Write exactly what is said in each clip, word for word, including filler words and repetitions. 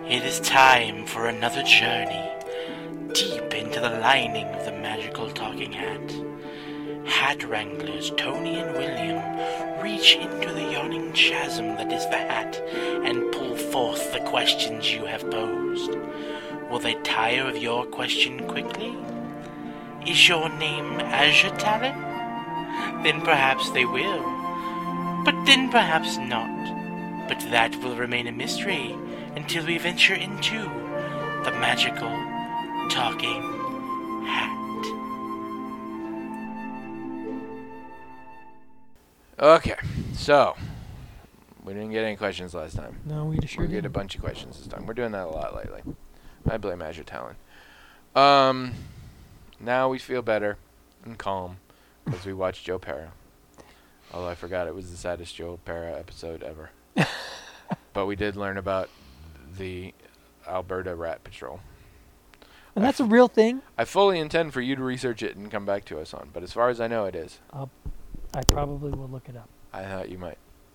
It is time for another journey deep into the lining of the magical talking hat. Hat wranglers Tony and William reach into the yawning chasm that is the hat and pull forth the questions you have posed. Will they tire of your question quickly? Is your name Azure Talon? Then perhaps they will, but then perhaps not. But that will remain a mystery until we venture into the magical talking hat. Okay, so we didn't get any questions last time. No, we sure We did. get a bunch of questions this time. We're doing that a lot lately. I blame Azure Talon. Um, now we feel better and calm because we watched Joe Pera. Although I forgot it was the saddest Joe Pera episode ever. But we did learn about the Alberta Rat Patrol. And that's a real thing? I fully intend for you to research it and come back to us on, but as far as I know, it is. I'll, I probably will look it up. I thought you might.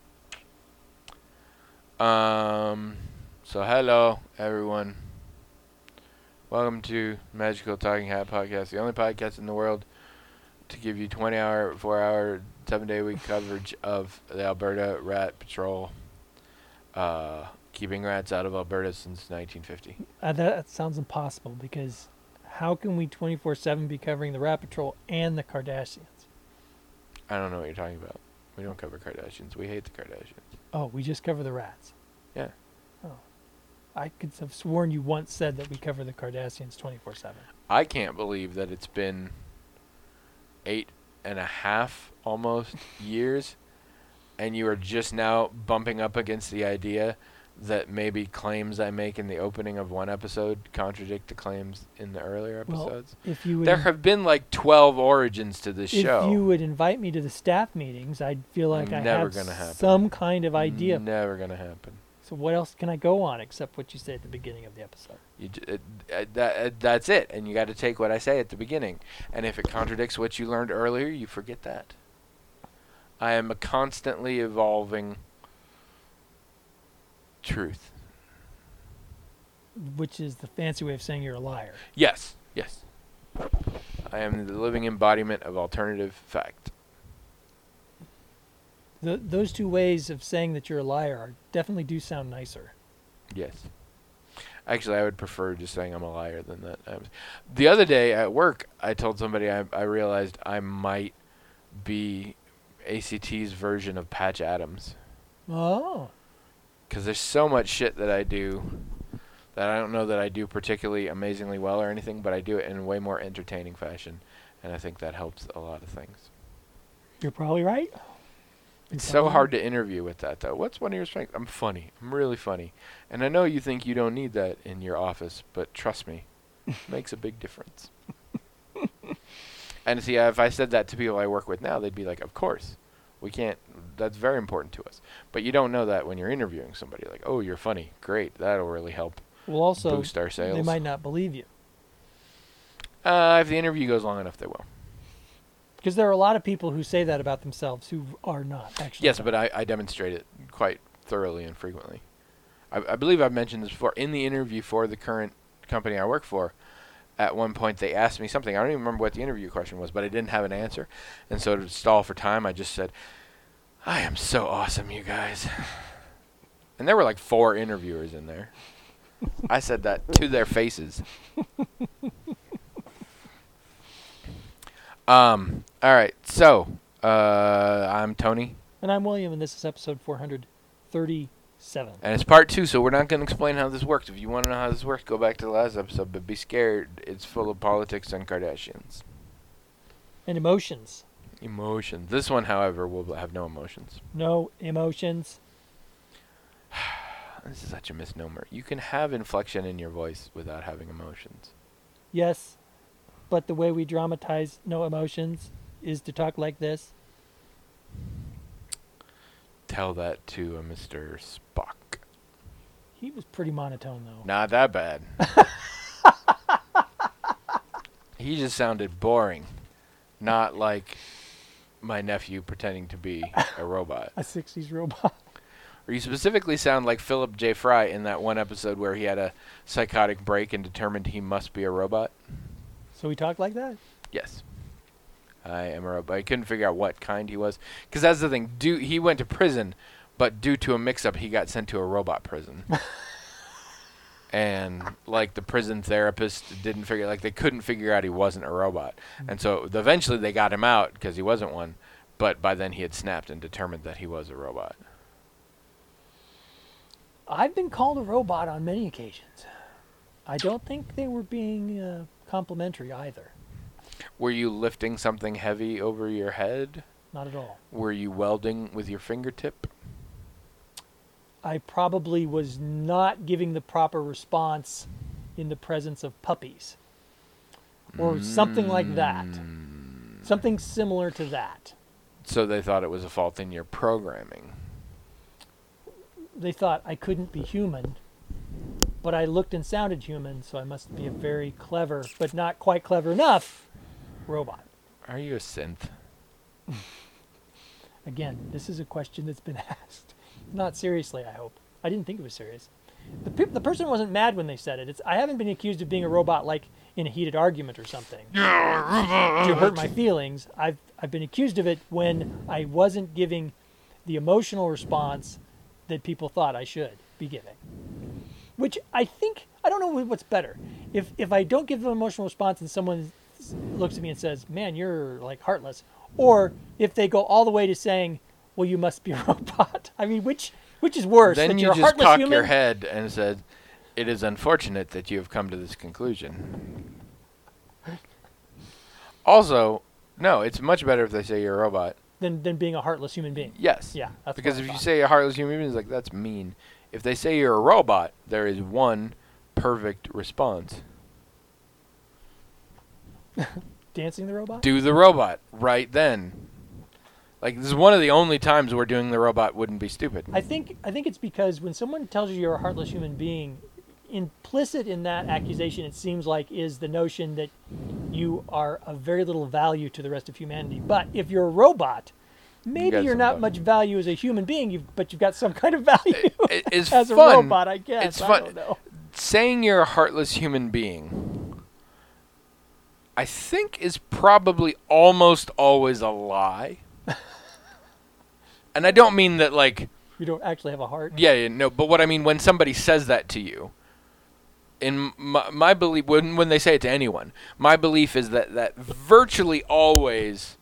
Um, so hello, everyone. Welcome to Magical Talking Hat Podcast, the only podcast in the world to give you twenty hour, four hour, seven day a week coverage of the Alberta Rat Patrol, uh, keeping rats out of Alberta since nineteen fifty. Uh, that, that sounds impossible because how can we twenty-four seven be covering the Rat Patrol and the Kardashians? I don't know what you're talking about. We don't cover Kardashians. We hate the Kardashians. Oh, we just cover the rats. Yeah. Oh. I could have sworn you once said that we cover the Kardashians twenty-four seven. I can't believe that it's been eight and a half almost years, and you are just now bumping up against the idea that maybe claims I make in the opening of one episode contradict the claims in the earlier episodes. Well, if you would there have been like twelve origins to this if show. If you would invite me to the staff meetings, I'd feel like I Never have gonna happen. some kind of idea. Never gonna happen. So what else can I go on except what you say at the beginning of the episode? You j- it, uh, that, uh, that's it, and you got to take what I say at the beginning. And if it contradicts what you learned earlier, you forget that. I am a constantly evolving truth. Which is the fancy way of saying you're a liar. Yes, yes. I am the living embodiment of alternative fact. The, those two ways of saying that you're a liar are, definitely do sound nicer. Yes. Actually, I would prefer just saying I'm a liar than that. I was, the other day at work, I told somebody I, I realized I might be A C T's version of Patch Adams. Oh. Because there's so much shit that I do that I don't know that I do particularly amazingly well or anything, but I do it in a way more entertaining fashion, and I think that helps a lot of things. You're probably right. It's so hard to interview with that, though. What's one of your strengths? I'm funny. I'm really funny. And I know you think you don't need that in your office, but trust me, it makes a big difference. And see, if I said that to people I work with now, they'd be like, of course. We can't. That's very important to us. But you don't know that when you're interviewing somebody. Like, oh, you're funny. Great. That'll really help well, also, boost our sales. they might not believe you. Uh, if the interview goes long enough, they will. Because there are a lot of people who say that about themselves who are not actually. Yes, but I, I demonstrate it quite thoroughly and frequently. I, I believe I've mentioned this before. In the interview for the current company I work for, at one point they asked me something. I don't even remember what the interview question was, but I didn't have an answer. And so to stall for time, I just said, I am so awesome, you guys. And there were like four interviewers in there. I said that to their faces. Um. All right. So, uh, I'm Tony, And I'm William, and this is episode four hundred thirty-seven. and it's part two. So we're not going to explain how this works. If you want to know how this works, go back to the last episode. But be scared; it's full of politics and Kardashians. And emotions. Emotions. This one, however, will have no emotions. No emotions. This is such a misnomer. You can have inflection in your voice without having emotions. Yes, but the way we dramatize no emotions is to talk like this. Tell that to a Mister Spock. He was pretty monotone, though. Not that bad. He just sounded boring. Not like my nephew pretending to be a robot. A sixties robot. Or you specifically sound like Philip J. Fry in that one episode where he had a psychotic break and determined he must be a robot. So he talked like that? Yes. I am a robot. I couldn't figure out what kind he was. Because that's the thing. Do, he went to prison, but due to a mix-up, he got sent to a robot prison. And, like, the prison therapist didn't figure... Like, they couldn't figure out he wasn't a robot. And so, eventually, they got him out because he wasn't one. But by then, he had snapped and determined that he was a robot. I've been called a robot on many occasions. I don't think they were being uh, complimentary either. Were you lifting something heavy over your head? Not at all. Were you welding with your fingertip? I probably was not giving the proper response in the presence of puppies. Or mm. something like that. Something similar to that. So they thought it was a fault in your programming. They thought I couldn't be human, but I looked and sounded human, so I must be a very clever, but not quite clever enough, robot. Are you a synth? Again, this is a question that's been asked. Not seriously, I hope. I didn't think it was serious. The, pe- the person wasn't mad when they said it. It's, I haven't been accused of being a robot like in a heated argument or something to hurt my feelings. I've, I've been accused of it when I wasn't giving the emotional response that people thought I should be giving. Which I think, I don't know what's better. If if I don't give an emotional response and someone looks at me and says, man, you're like heartless. Or if they go all the way to saying, well, you must be a robot. I mean, which which is worse? Then that you you're just a cock human? your head and said, it is unfortunate that you have come to this conclusion. Also, no, it's much better if they say you're a robot. Than, than being a heartless human being. Yes. Yeah. That's because what I if you thought. say a heartless human being, it's like, that's mean. If they say you're a robot, there is one perfect response. Dancing the robot? Do the robot right then. Like, this is one of the only times where doing the robot wouldn't be stupid. I think I think it's because when someone tells you you're a heartless human being, implicit in that accusation, it seems like, is the notion that you are of very little value to the rest of humanity. But if you're a robot, maybe You you're some not value. much value as a human being, you've, but you've got some kind of value It- it's as a fun. robot, I guess. It's I fun. don't know. Saying you're a heartless human being, I think, is probably almost always a lie. And I don't mean that, like, You don't actually have a heart. yeah, yeah, no, but what I mean when somebody says that to you, in my, my belief, when when they say it to anyone, my belief is that, that virtually always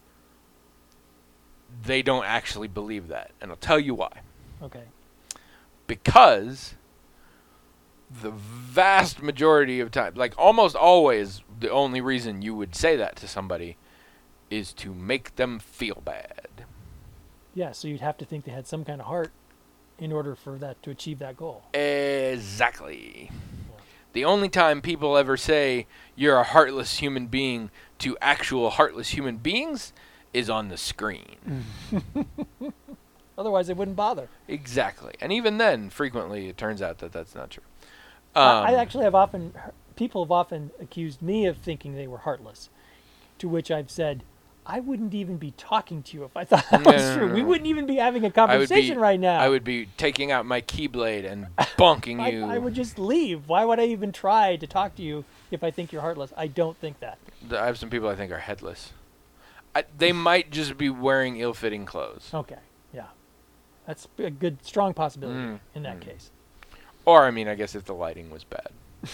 they don't actually believe that. And I'll tell you why. Okay. Because the vast majority of time, like almost always, the only reason you would say that to somebody is to make them feel bad. Yeah, so you'd have to think they had some kind of heart in order for that to achieve that goal. Exactly. The only time people ever say you're a heartless human being to actual heartless human beings is on the screen. Otherwise, they wouldn't bother. Exactly. And even then, frequently, it turns out that that's not true. I, I Um, actually have often, people have often accused me of thinking they were heartless, to which I've said, I wouldn't even be talking to you if I thought that No, was no, true. no, We no. wouldn't even be having a I would conversation be, right now. I would be taking out my keyblade and bonking I, you. I would just leave. Why would I even try to talk to you if I think you're heartless? I don't think that. Th- I have some people I think are headless. I, they might just be wearing ill-fitting clothes. Okay, yeah. That's a good, strong possibility Mm, in that mm. case. Or, I mean, I guess if the lighting was bad.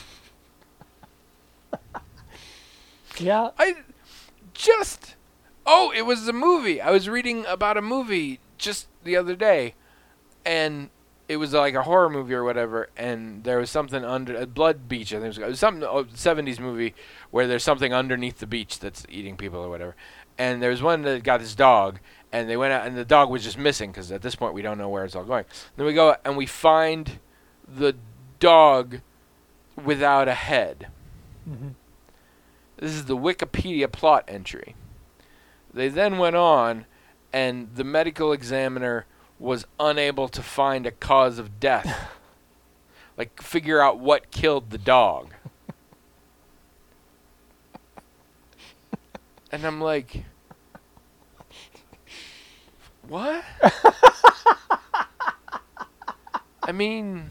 Yeah, I just... Oh, it was a movie. I was reading about a movie just the other day, and it was like a horror movie or whatever, and there was something under... A Blood Beach, I think it was, it was some oh, seventies movie where there's something underneath the beach that's eating people or whatever. And there was one that got this dog, and they went out, and the dog was just missing, because at this point we don't know where it's all going. Then we go, and we find the dog without a head. hmm This is the Wikipedia plot entry. They then went on, and the medical examiner was unable to find a cause of death. Like, figure out what killed the dog. And I'm like, what? I mean,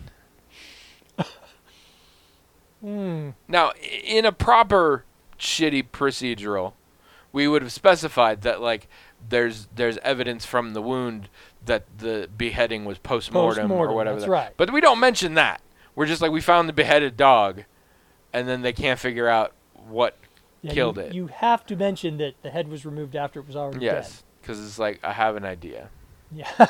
Hmm. now i- in a proper shitty procedural, we would have specified that like there's there's evidence from the wound that the beheading was post-mortem, or Post-mortem, whatever. that's that- right. But we don't mention that. We're just like, we found the beheaded dog, and then they can't figure out what Yeah, killed you, it. You have to mention that the head was removed after it was already Yes, because it's like, I have an idea. dead. Yeah.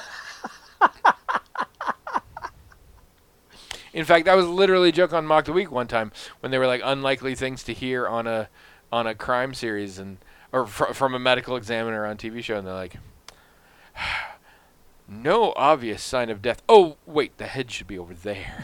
In fact, that was literally a joke on Mock the Week one time when they were like unlikely things to hear on a on a crime series, and or fr- from a medical examiner on T V show, and they're like, no obvious sign of death. Oh wait, the head should be over there.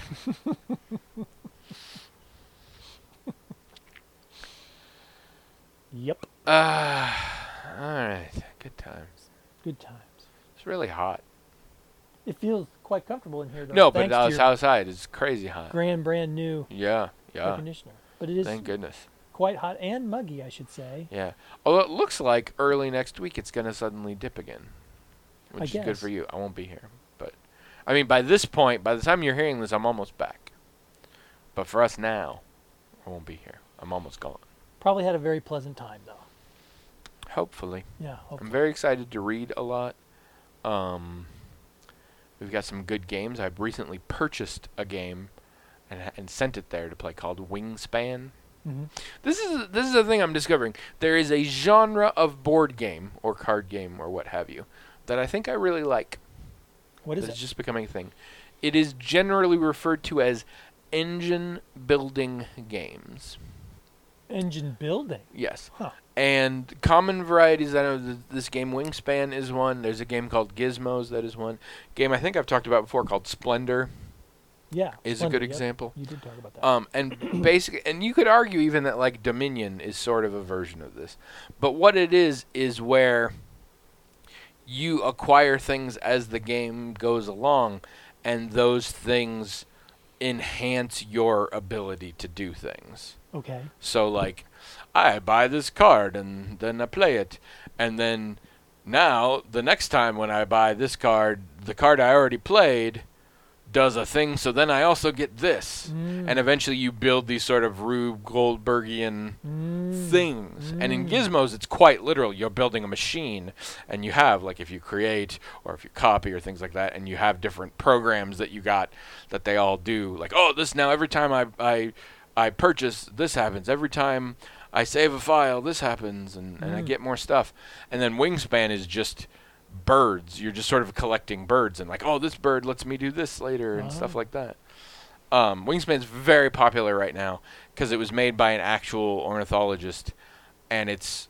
Yep. Ah, uh, all right, good times. Good times. It's really hot. It feels quite comfortable in here, though. No, but thanks to outs- your outside it's crazy hot. grand, brand new Yeah, air yeah. conditioner. But it is Thank goodness. quite hot and muggy, I should say. Yeah. Although it looks like early next week it's going to suddenly dip again, which I is good guess. for you. I won't be here. But, I mean, by this point, by the time you're hearing this, I'm almost back. But for us now, I won't be here. I'm almost gone. Probably had a very pleasant time, though. Hopefully. Yeah. Hopefully. I'm very excited to read a lot. Um, we've got some good games. I've recently purchased a game and, ha- and sent it there to play called Wingspan. hmm This is this is the thing I'm discovering. There is a genre of board game or card game or what have you that I think I really like. What is That it? is just becoming a thing. It is generally referred to as engine building games. Engine building. Yes. Huh. And common varieties, I know th- this game Wingspan is one. There's a game called Gizmos that is one. Game I think I've talked about before called Splendor Yeah. is a Splendid, good yep. example. You did talk about that. Um, and basically, and you could argue even that like Dominion is sort of a version of this. But what it is is where you acquire things as the game goes along, and those things enhance your ability to do things. okay. So like, I buy this card and then I play it, and then now the next time when I buy this card, the card I already played does a thing, so then I also get this. Mm. And eventually you build these sort of Rube Goldbergian Mm. things. And in Mm. Gizmos, it's quite literal. You're building a machine, and you have, like, if you create or if you copy or things like that, and you have different programs that you got that they all do. Like, oh, this now every time I I, I purchase, this happens. Every time I save a file, this happens, and, and I Mm. get more stuff. And then Wingspan is just birds. You're just sort of collecting birds, and like, oh, this bird lets me do this later, and stuff Oh. like that. Um, Wingspan's very popular right now because it was made by an actual ornithologist, and it's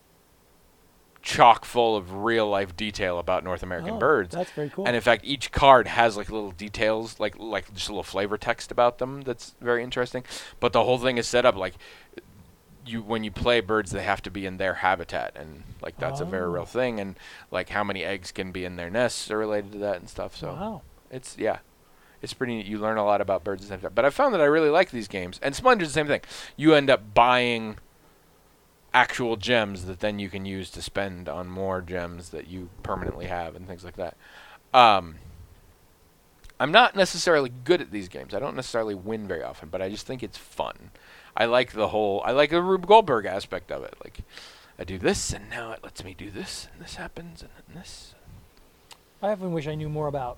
chock full of real life detail about North American Oh, birds. That's very cool. And in fact, each card has like little details, like like just a little flavor text about them. That's very interesting. But the whole thing is set up like you when you play birds, they have to be in their habitat, and like that's a very Oh. real thing. And like how many eggs can be in their nests are related to that and stuff. So wow. it's yeah, it's pretty neat. You learn a lot about birds at the same time. But I found that I really like these games. And Splendor's the same thing. You end up buying actual gems that then you can use to spend on more gems that you permanently have and things like that. Um, I'm not necessarily good at these games. I don't necessarily win very often, but I just think it's fun. I like the whole, I like the Rube Goldberg aspect of it. Like, I do this, and now it lets me do this, and this happens, and then this. I often wish I knew more about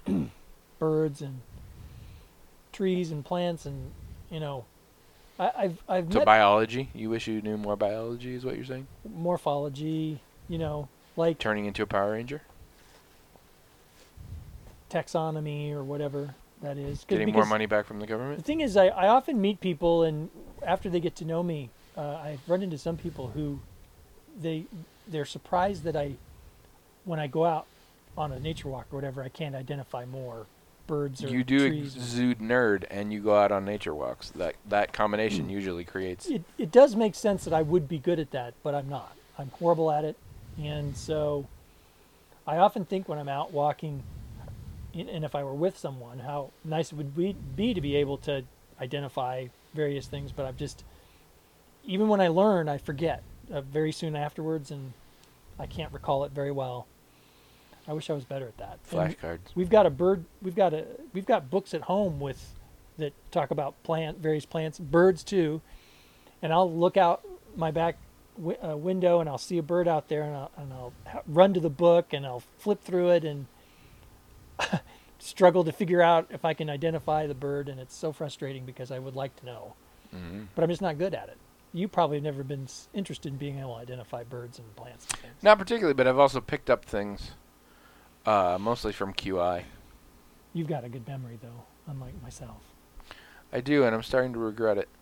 birds and trees and plants and, you know, I, I've I've So met biology, you wish you knew more biology is what you're saying? morphology, you know, like Turning into a Power Ranger? taxonomy or whatever that is. 'Cause- Getting more because money back from the The government? thing is, I, I often meet people, and after they get to know me, uh, I've run into some people who they they're surprised that I, when I go out on a nature walk or whatever, I can't identify more birds or You do trees. exude nerd, and you go out on nature walks. That that combination Hmm. usually creates... It it does make sense that I would be good at that, but I'm not. I'm horrible at it, and so I often think when I'm out walking, and and if I were with someone, how nice it would be, be to be able to identify various things. But I've just, even when I learn, I forget uh, very soon afterwards, and I can't recall it very well. I wish I was better at that. And Flashcards. we've got a bird. We've got a. We've got books at home with that talk about plant, various plants, birds too. And I'll look out my back wi- uh, window and I'll see a bird out there, and I'll, and I'll ha- run to the book and I'll flip through it and struggle to figure out if I can identify the bird. And it's so frustrating because I would like to know, Mm-hmm. but I'm just not good at it. You probably have never been s- interested in being able to identify birds and plants and things. Not particularly, but I've also picked up things, uh, mostly from Q I. You've got a good memory, though, unlike myself. I do, and I'm starting to regret it.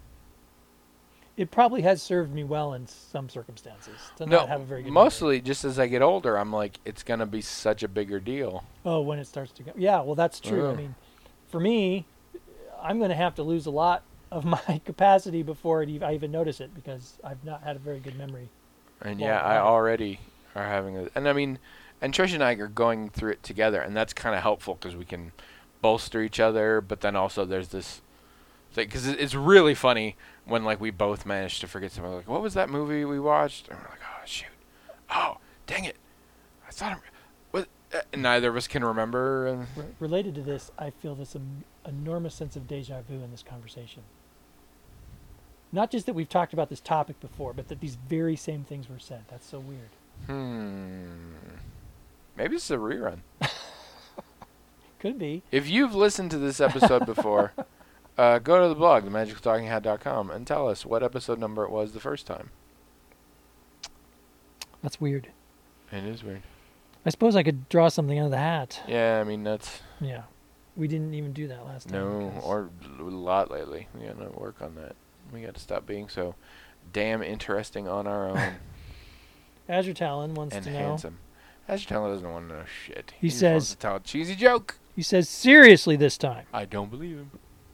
It probably has served me well in some circumstances to No, not have a very good memory. mostly just as I get older, I'm like, it's gonna be such a bigger deal. Oh, when it starts to go. Yeah, well, that's true. I Ugh. mean, for me, I'm going to have to lose a lot of my capacity before it ev- I even notice it, because I've not had a very good memory. And Well, yeah, I right. already are having a, and I mean, and Trish and I are going through it together, and that's kind of helpful because we can bolster each other. But then also there's this thing, because it's really funny when like we both manage to forget something. Like, what was that movie we watched? And we're like, oh shoot, oh dang it, I thought I'm, what? Uh, neither of us can remember. And Re- related to this, I feel this em- enormous sense of deja vu in this conversation. Not just that we've talked about this topic before, but that these very same things were said. That's so weird. hmm, maybe it's a rerun. Could be. If you've listened to this episode before, uh, go to the blog, the magical talking hat dot com, and tell us what episode number it was the first time. That's weird. It is weird. I suppose I could draw something out of the hat. Yeah, I mean, that's... Yeah. We didn't even do that last time. No, because- or a lot lately. We got to work on that. We got to stop being so damn interesting on our own Azure Talon wants and to know. handsome. Azure Talon doesn't want to know shit. He just wants says- to tell a cheesy joke. He says, seriously this time, I don't believe him.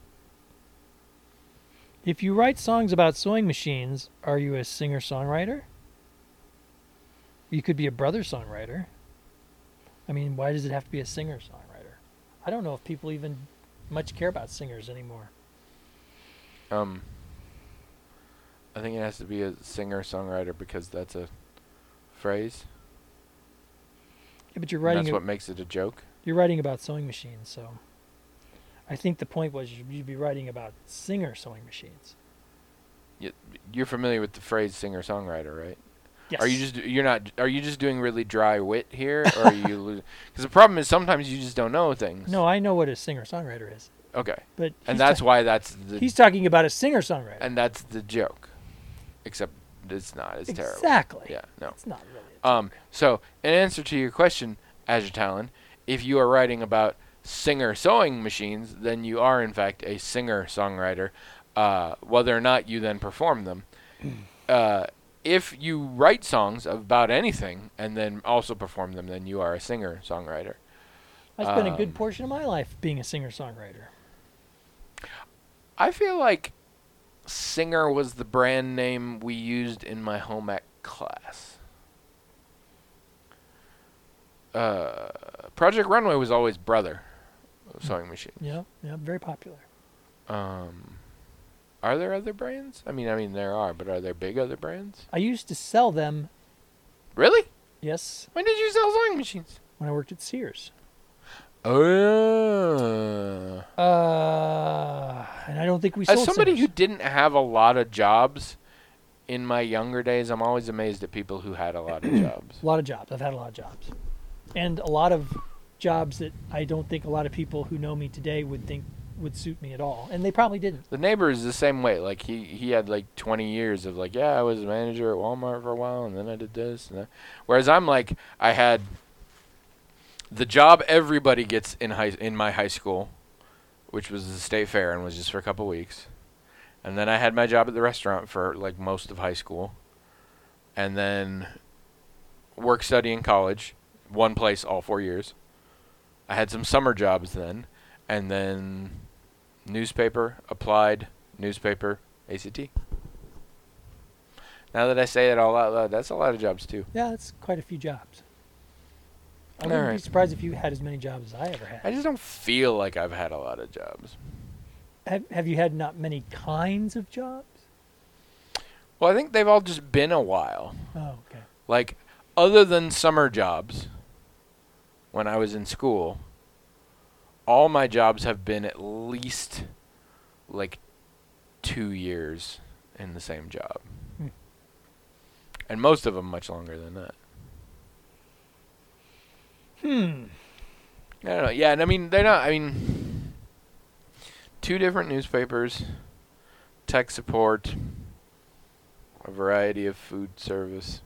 if you write songs about sewing machines, are you a singer-songwriter? You could be a brother songwriter. I mean, why does it have to be a singer-songwriter? I don't know if people even much care about singers anymore. Um, I think it has to be a singer-songwriter because that's a phrase. Yeah, but you're and writing that's a- what makes it a joke. you're writing about sewing machines, so I think the point was you'd you'd be writing about singer sewing machines. Y- You're familiar with the phrase singer-songwriter, right? Yes. Are you just you're not? Are you just doing really dry wit here, or are you? Because the problem is sometimes you just don't know things. No, I know what a singer-songwriter is, Okay, but and he's that's ta- why that's the he's talking about a singer-songwriter. and that's the joke. Except it's not. It's terrible. Exactly. Yeah. No. It's not really. A Um. So in answer to your question, Azure Talon, if you are writing about singer sewing machines, then you are in fact a singer-songwriter. Uh, whether or not you then perform them. uh, if you write songs about anything and then also perform them, then you are a singer-songwriter. I spent a um, good portion of my life being a singer-songwriter. I feel like Singer was the brand name we used in my home ec class. Uh, Project Runway was always Brother Sewing Machine. Yeah, yeah, very popular. Um, are there other brands? I mean, I mean there are, but are there big other brands? I used to sell them, Really? yes, When did you sell sewing machines? when I worked at Sears. Oh. Uh, and I don't think we sold As somebody Sears. who didn't have a lot of jobs in my younger days, I'm always amazed at people who had a lot of jobs. A lot of jobs. I've had a lot of jobs. And a lot of jobs that I don't think a lot of people who know me today would think would suit me at all. And they probably didn't. The neighbor is the same way. Like he, he had like twenty years of like, yeah, I was a manager at Walmart for a while, and then I did this and that. Whereas I'm like, I had the job everybody gets in high in my high school, which was the state fair and was just for a couple weeks. And then I had my job at the restaurant for like most of high school. And then work study in college, one place all four years. I had some summer jobs then, and then newspaper, applied, newspaper, A C T. Now that I say it all out loud, that's a lot of jobs too. Yeah, that's quite a few jobs. I All wouldn't be right. surprised if you had as many jobs as I ever had. I just don't feel like I've had a lot of jobs. Have, have you had not many kinds of jobs? Well, I think they've all just been a while. Oh, okay. Like, other than summer jobs, when I was in school, all my jobs have been at least like two years in the same job. Hmm. And most of them much longer than that. Hmm. I don't know. Yeah, and I mean, they're not, I mean, two different newspapers, tech support, a variety of food service.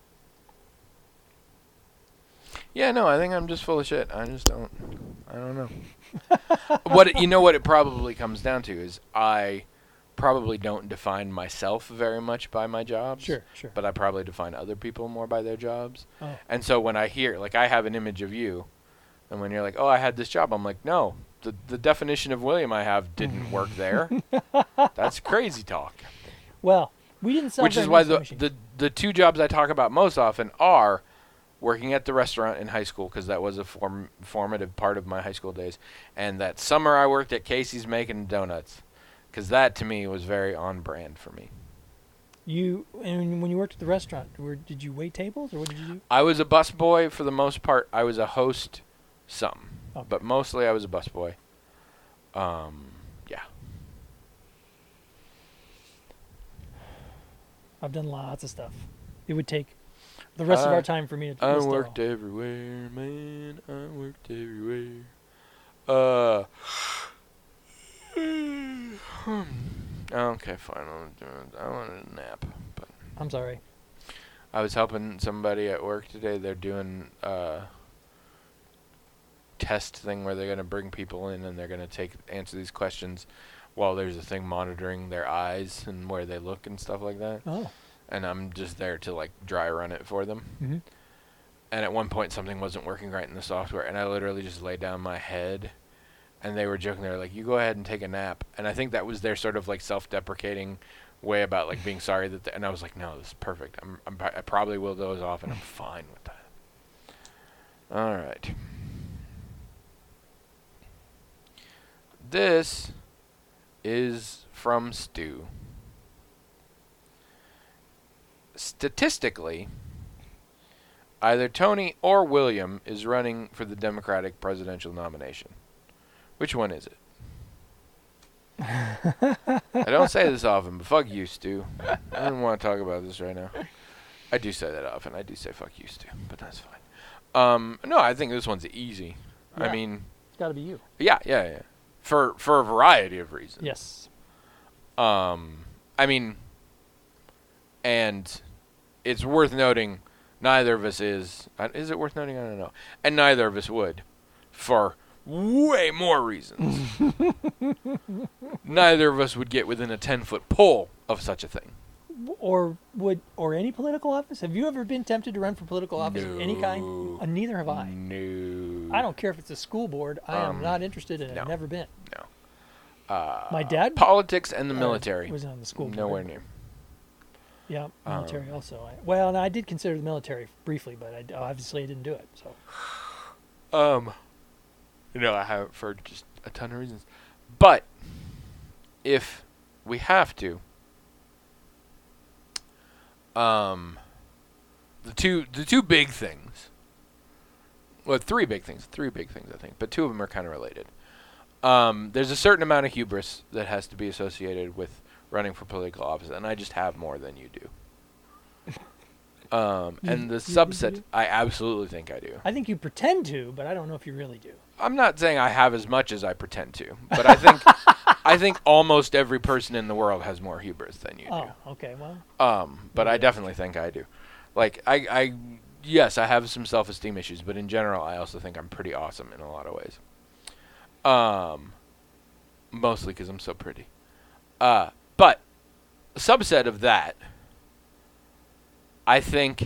Yeah, no, I think I'm just full of shit. I just don't, I don't know. What it, you know what it probably comes down to is I probably don't define myself very much by my jobs. Sure, sure. But I probably define other people more by their jobs. Oh. And so when I hear, like, I have an image of you, and when you're like, oh, I had this job, I'm like, no, the the definition of William I have didn't work there. That's crazy talk. Well, we didn't sell Which very is why much the, machine. the the two jobs I talk about most often are working at the restaurant in high school, because that was a form, formative part of my high school days, and that summer I worked at Casey's making donuts, because that to me was very on brand for me. You and when you worked at the restaurant, were, did you wait tables or what did you do? I was a busboy for the most part. I was a host, some, Okay. but mostly I was a busboy. Um, yeah. I've done lots of stuff. It would take the rest of I- our time for me to. I list it worked all. everywhere, man. I worked everywhere. Uh. Okay, fine. I'll do it. I wanted a nap, but I'm sorry. I was helping somebody at work today. They're doing a test thing where they're gonna bring people in and they're gonna take answer these questions while there's a thing monitoring their eyes and where they look and stuff like that. Oh. And I'm just there to like dry run it for them. Mm-hmm. And at one point something wasn't working right in the software, and I literally just laid down my head, and they were joking. They were like, you go ahead and take a nap. And I think that was their sort of like self-deprecating way about like being sorry that, the, and I was like, no, this is perfect. I'm, I'm, I probably will doze off, and I'm fine with that. All right. This is from Stu. Statistically, either Tony or William is running for the Democratic presidential nomination. Which one is it? I don't say this often, but fuck you, Stu. I don't want to talk about this right now. I do say that often. I do say fuck you, Stu, but that's fine. Um, no, I think this one's easy. Yeah. I mean, It's got to be you. yeah, yeah, yeah. For for a variety of reasons. Yes. Um, I mean, and it's worth noting, neither of us is. Uh, is it worth noting? I don't know. And neither of us would, for way more reasons. Neither of us would get within a ten-foot pole of such a thing. Or would or any political office? Have you ever been tempted to run for political office of any kind? No. Uh, neither have I. No. I don't care if it's a school board. I am Um, not interested in it. no. I've never been. No. Uh, My dad Politics and the uh, military. was on the school board. Nowhere near. Yeah, military Um, also. I, well, no, I did consider the military briefly, but I, obviously I didn't do it. So Um, you know, I have for just a ton of reasons. But if we have to, um, the two the two big things, well, three big things, three big things, I think, but two of them are kind of related. Um, there's a certain amount of hubris that has to be associated with running for political office, and I just have more than you do. Um, You- and the you- you subset, do? I absolutely think I do. I think you pretend to, but I don't know if you really do. I'm not saying I have as much as I pretend to, but I think I think almost every person in the world has more hubris than you Oh, okay. Well, do. Um, but I Yeah. definitely think I do. Like I, I, yes, I have some self-esteem issues, but in general, I also think I'm pretty awesome in a lot of ways. Um, mostly because I'm so pretty. Uh, but a subset of that, I think,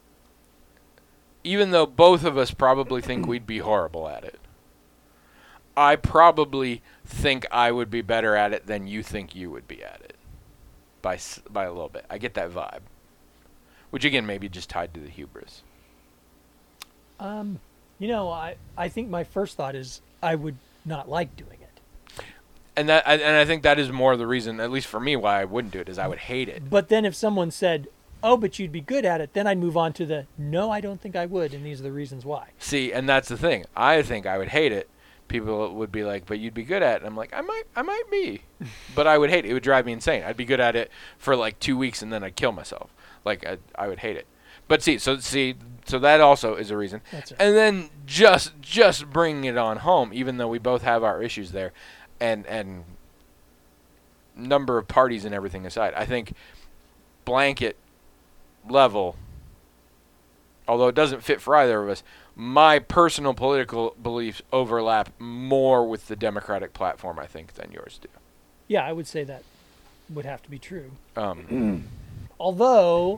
even though both of us probably think we'd be horrible at it, I probably think I would be better at it than you think you would be at it. By s- by a little bit. I get that vibe. Which, again, maybe just tied to the hubris. um, you know, I I think my first thought is I would not like doing it. And that, and I think that is more the reason, at least for me, why I wouldn't do it, is I would hate it. But then if someone said, oh, but you'd be good at it, then I'd move on to the, no, I don't think I would, and these are the reasons why. See, and that's the thing. I think I would hate it. People would be like, but you'd be good at it. And I'm like, I might I might be. But I would hate it. It would drive me insane. I'd be good at it for like two weeks and then I'd kill myself. Like, I, I would hate it. But see, so see, so that also is a reason. That's right. And then just just bringing it on home, even though we both have our issues there, and and number of parties and everything aside, I think blanket level, although it doesn't fit for either of us, my personal political beliefs overlap more with the Democratic platform, I think, than yours do. Yeah, I would say that would have to be true. Um, Although,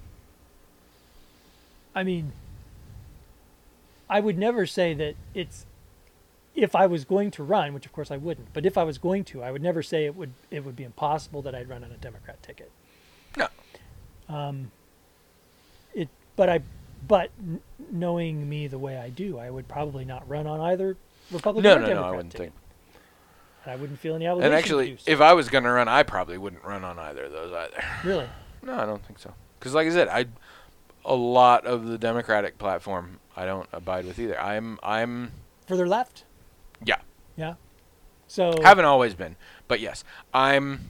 I mean, I would never say that it's, if I was going to run, which of course I wouldn't, but if I was going to, I would never say it would it would be impossible that I'd run on a Democrat ticket. no. Um, it, but I, but n- knowing me the way I do, I would probably not run on either Republican No, or no, Democrat no, I wouldn't ticket. think. And I wouldn't feel any obligation And actually, to do so. if I was going to run, I probably wouldn't run on either of those either. Really? No, I don't think so. Because like I said, I a lot of the Democratic platform I don't abide with either. I'm I'm Further left? yeah. Yeah. So Haven't always been, but yes, I'm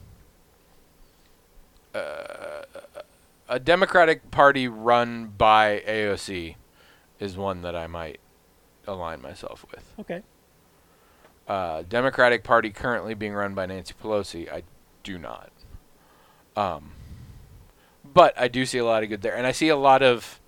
uh, a Democratic Party run by A O C is one that I might align myself with. okay. Uh, Democratic Party currently being run by Nancy Pelosi, I do not. Um, but I do see a lot of good there, and I see a lot of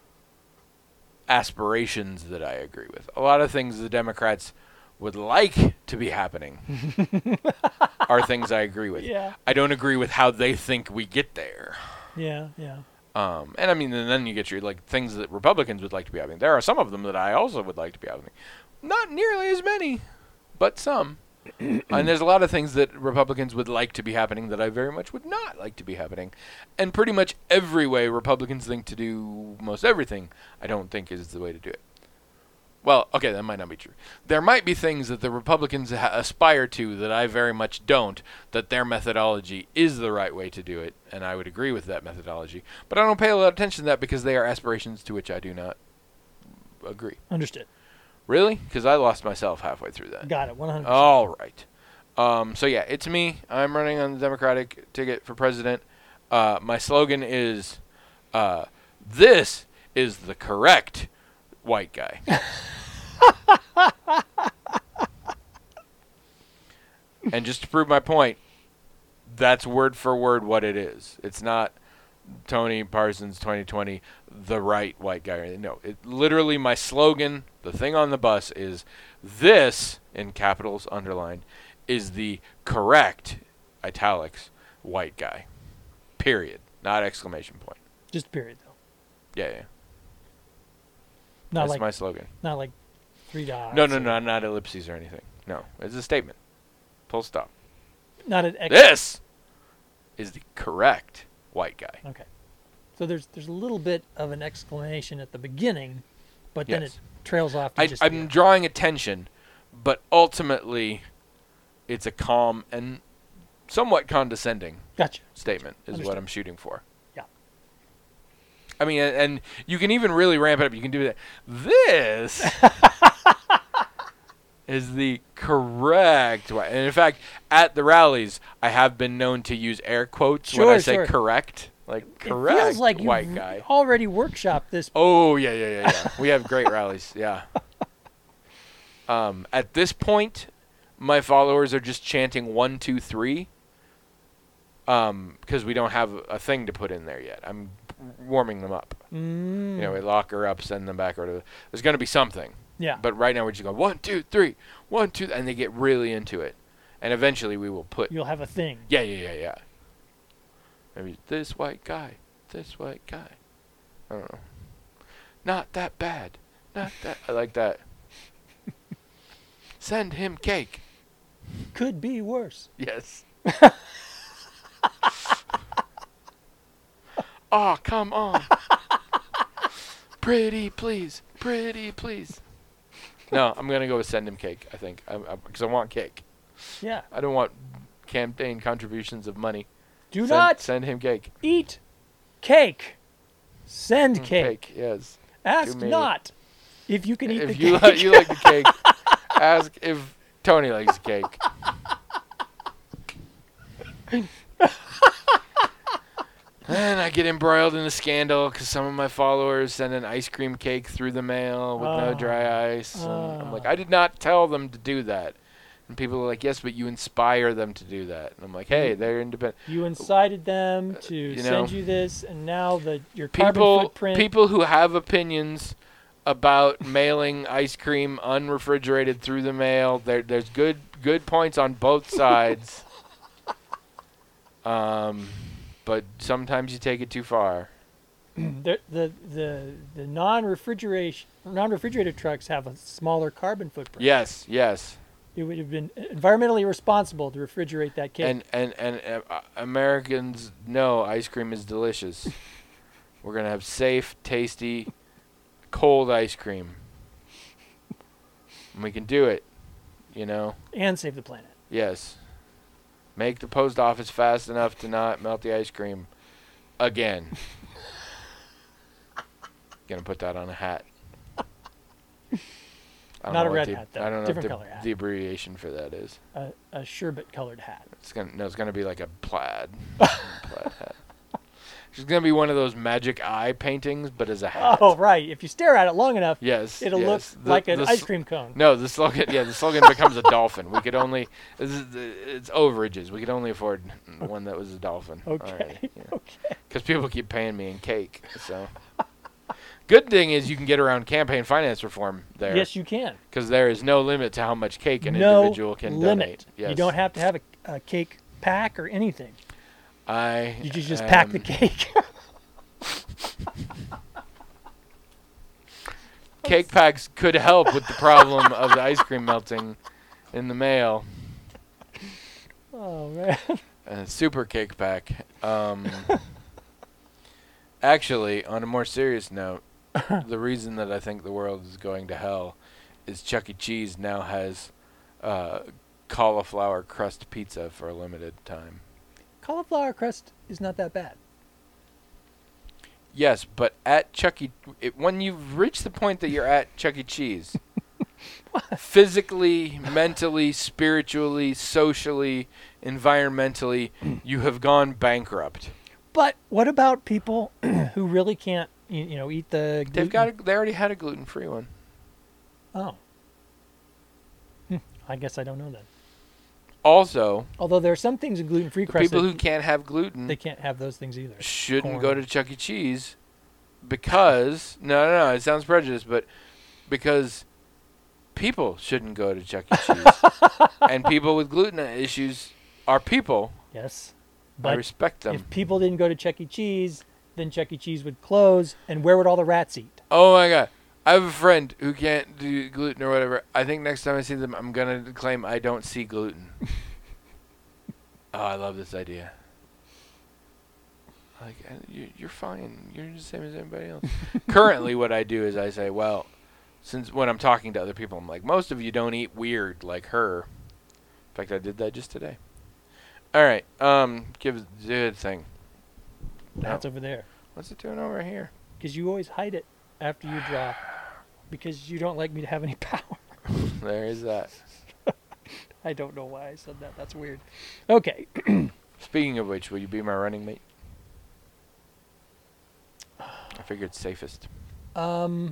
aspirations that I agree with. A lot of things the Democrats would like to be happening are things I agree with. Yeah. I don't agree with how they think we get there. Yeah. Yeah. Um, and I mean, and then you get your like things that Republicans would like to be happening. There are some of them that I also would like to be happening. Not nearly as many, but some. And there's a lot of things that Republicans would like to be happening that I very much would not like to be happening. And pretty much every way Republicans think to do most everything, I don't think is the way to do it. Well, okay, that might not be true. There might be things that the Republicans ha- aspire to that I very much don't, that their methodology is the right way to do it, and I would agree with that methodology. But I don't pay a lot of attention to that because they are aspirations to which I do not agree. Understood. Really? Because I lost myself halfway through that. Got it. one hundred percent. All right. Um, so, yeah, it's me. I'm running on the Democratic ticket for president. Uh, my slogan is, uh, this is the correct white guy. And just to prove my point, that's word for word what it is. It's not Tony Parsons twenty twenty, the right white guy. No, it literally my slogan, the thing on the bus is this, in capitals underlined, is the correct, italics, white guy. Period. Not exclamation point. Just period though. Yeah, yeah. Not That's like my slogan. not like three dots. No, no, or- no, not ellipses or anything. No, it's a statement. Full stop. Not an X. This is the correct white guy. Okay. So there's there's a little bit of an exclamation at the beginning, but then Yes. it trails off to I, just I'm the- drawing attention, but ultimately, it's a calm and somewhat condescending Gotcha. statement is what Understood. I'm shooting for. Yeah. I mean, and, and you can even really ramp it up. You can do that. This is the correct way. And in fact, at the rallies, I have been known to use air quotes when I Sure, say sure. correct. Like, It correct feels like white you've guy. already workshopped this. Oh, yeah, yeah, yeah, yeah. We have great rallies, yeah. Um, at this point, my followers are just chanting one, two, three, um, because we don't have a thing to put in there yet. I'm warming them up. Mm, You know, we lock her up, send them back. Or to, there's going to be something. yeah. But right now we're just going, one, two, three, one, two, and they get really into it. And eventually we will put, You'll have a thing. yeah, yeah, yeah, yeah. Maybe this white guy, this white guy. I don't know. Not that bad. Not that. I like that. Send him cake. Could be worse. Yes. Oh, come on. Pretty please. Pretty please. No, I'm going to go with send him cake, I think. Because I, I, I want cake. Yeah. I don't want campaign contributions of money. Do send, not Send him cake. eat Cake. Send Mm, cake. Yes. Ask to me. not if you can eat If the you cake. like, you like the cake, ask if Tony likes the cake. And I get embroiled in a scandal because some of my followers send an ice cream cake through the mail with no Oh. dry ice. And I'm like, Oh. I did not tell them to do that. And people are like, yes, but you inspire them to do that. And I'm like, hey, they're independent. You incited them to you send know, you this, and now the your carbon People, footprint. people who have opinions about mailing ice cream unrefrigerated through the mail, there, there's good, good points on both sides. Um, but sometimes you take it too far. the the the, the non-refrigeration non-refrigerated trucks have a smaller carbon footprint. Yes, yes. It would have been environmentally responsible to refrigerate that cake. And and and uh, Americans know ice cream is delicious. We're gonna have safe, tasty, cold ice cream. And we can do it. You know. and save the planet. Yes. Make the post office fast enough to not melt the ice cream again. Gonna put that on a hat. I don't Not know a what red the, hat, though. I don't know Different what color the, hat. the abbreviation for that is. A, a sherbet-colored hat. It's gonna no, it's gonna be like a plaid. plaid hat. It's gonna be one of those magic eye paintings, but as a hat. Oh, right. If you stare at it long enough, Yes. it'll yes. look The- like an the ice sl- cream cone. No, the slogan. Yeah, the slogan becomes a dolphin. We could only. This is the, it's overages. We could only afford one that was a dolphin. Okay. Okay. Because people keep paying me in cake. So. Good thing is you can get around campaign finance reform there. Yes, you can. Because there is no limit to how much cake an no individual can limit. donate. Yes. You don't have to have a, a cake pack or anything. I. You just just pack the am- cake. Cake packs could help with the problem of the ice cream melting in the mail. Oh man. A super cake pack. Um, actually, on a more serious note, the reason that I think the world is going to hell is Chuck E. Cheese now has uh, cauliflower crust pizza for a limited time. Cauliflower crust is not that bad. Yes, but at Chuck E. It, when you've reached the point that you're at Chuck E. Cheese, physically, mentally, spiritually, socially, environmentally, you have gone bankrupt. But what about people who really can't, you, you know, eat the gluten? They've got. A, they already had a gluten-free one. Oh. Hmm. I guess I don't know that. Also, Although there are some things in gluten-free the crust people that who can't have gluten they can't have those things either. shouldn't Corn. go to Chuck E. Cheese because no, no, no. It sounds prejudiced, but because people shouldn't go to Chuck E. Cheese, and people with gluten issues are people. Yes. I But respect them. if people didn't go to Chuck E. Cheese, then Chuck E. Cheese would close, and where would all the rats eat? Oh my god. I have a friend who can't do gluten or whatever. I think next time I see them, I'm going to claim I don't see gluten. Oh, I love this idea. Like, uh, you, you're fine. You're the same as everybody else. Currently, what I do is I say, well, since when I'm talking to other people, I'm like, most of you don't eat weird like her. In fact, I did that just today. All right. Um, give the thing. That's No. over there. What's it doing over here? Because you always hide it after you draw. Because you don't like me to have any power. There is that. I don't know why I said that. That's weird. Okay. Speaking of which, will you be my running mate? I figured safest. Um,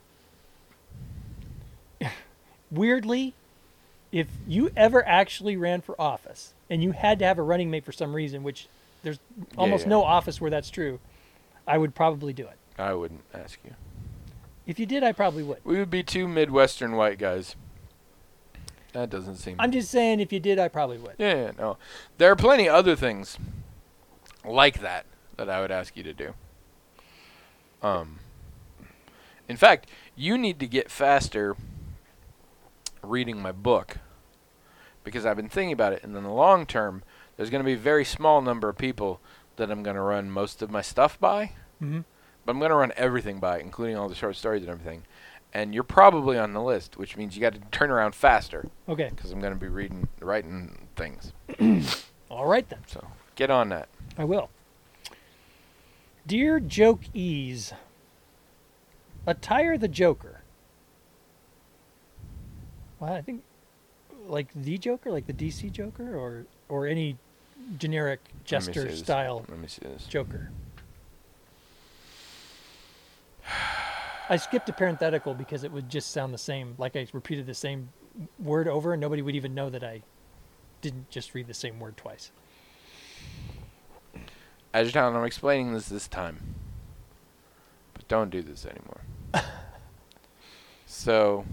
weirdly, if you ever actually ran for office and you had to have a running mate for some reason, which there's almost yeah. no office where that's true, I would probably do it. I wouldn't ask you. If you did, I probably would. We would be two Midwestern white guys. That doesn't seem... I'm just saying, if you did, I probably would. Yeah, yeah, no. There are plenty other things like that that I would ask you to do. Um, in fact, you need to get faster reading my book because I've been thinking about it, and in the long term, there's going to be a very small number of people that I'm going to run most of my stuff by, Mm-hmm. but I'm going to run everything by, including all the short stories and everything. And you're probably on the list, which means you got to turn around faster Okay. because I'm going to be reading, writing things. All right, then. So get on that. I will. Dear Joke Ease, attire the Joker. Well, I think like the Joker, like the D C Joker, or or any generic Let me see jester this. style Let me see this. Joker. I skipped a parenthetical because it would just sound the same, like I repeated the same word over, and nobody would even know that I didn't just read the same word twice. Azure Talon, I'm explaining this this time. But don't do this anymore. So,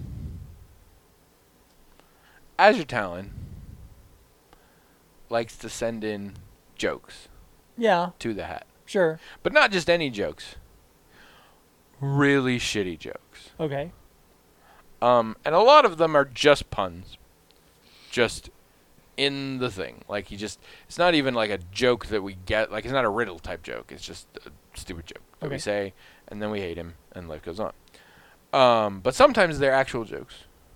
Azure Talon likes to send in jokes Yeah, to the hat. sure. But not just any jokes. Really shitty jokes. Okay. Um, and a lot of them are just puns. Just in the thing. Like, he just... It's not even like a joke that we get. Like, it's not a riddle type joke. It's just a stupid joke that Okay. we say, and then we hate him, and life goes on. Um, but sometimes they're actual jokes.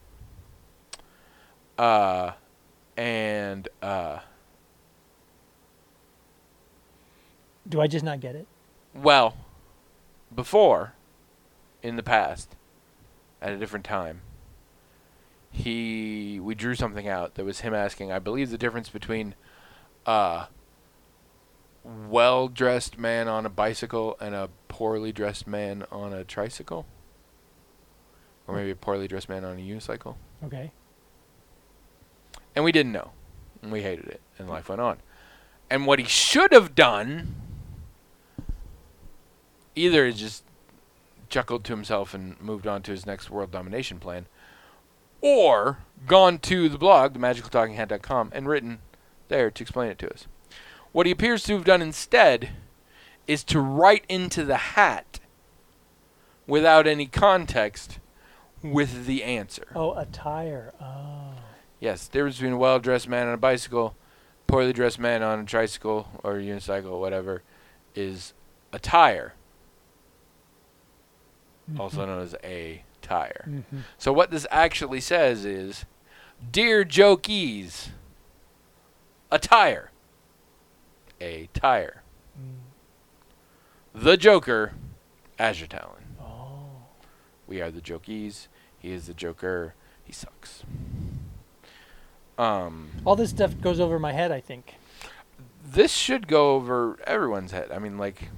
Uh, and, uh... Do I just not get it? Well, before, in the past, at a different time, he we drew something out that was him asking, I believe, the difference between a well-dressed man on a bicycle and a poorly dressed man on a tricycle, or maybe a poorly dressed man on a unicycle. Okay. And we didn't know, and we hated it, and life went on. And what he should have done, either is just chuckled to himself and moved on to his next world domination plan, or gone to the blog, the magical talking hat dot com, and written there to explain it to us. What he appears to have done instead is to write into the hat, without any context, with the answer. Oh, attire. Oh. Yes, the difference between a well-dressed man on a bicycle, poorly dressed man on a tricycle or a unicycle or whatever, is attire, also known as a tire. Mm-hmm. So what this actually says is, Dear Jokies, attire, a tire. Mm. The Joker, Azure Talon. Oh. We are the Jokies. He is the Joker. He sucks. Um, All this stuff goes over my head, I think. this should go over everyone's head. I mean, like,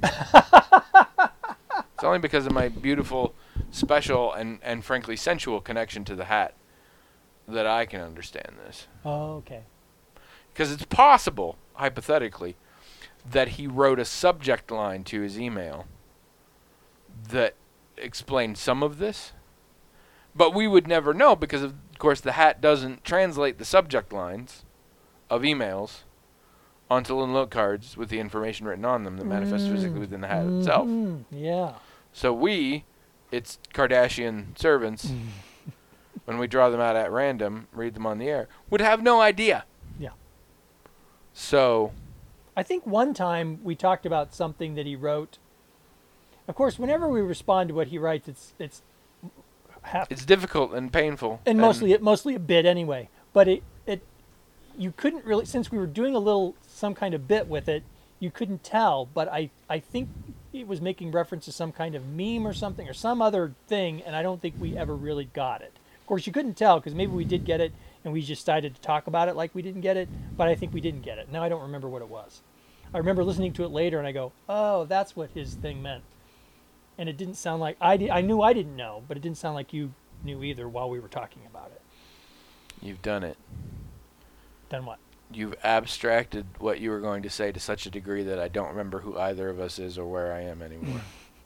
it's only because of my beautiful, special, and, and frankly sensual connection to the hat that I can understand this. Oh, okay. Because it's possible, hypothetically, that he wrote a subject line to his email that explained some of this. But we would never know because, of course, the hat doesn't translate the subject lines of emails onto little note cards with the information written on them that manifests Mm. physically within the hat itself. Mhm. Yeah. So we, its Kardashian servants, when we draw them out at random, read them on the air, would have no idea. Yeah. So, I think one time we talked about something that he wrote. Of course, whenever we respond to what he writes, it's it's half it's difficult and painful. and mostly mostly a bit anyway. But it it you couldn't really, since we were doing a little some kind of bit with it, you couldn't tell. But I I think it was making reference to some kind of meme or something or some other thing, and I don't think we ever really got it. Of course, you couldn't tell because maybe we did get it and we just decided to talk about it like we didn't get it. But I think we didn't get it. Now I don't remember what it was. I remember listening to it later and I go, oh, that's what his thing meant. And it didn't sound like I did, I knew I didn't know, but it didn't sound like you knew either while we were talking about it. You've done it. Then what? You've abstracted what you were going to say to such a degree that I don't remember who either of us is or where I am anymore.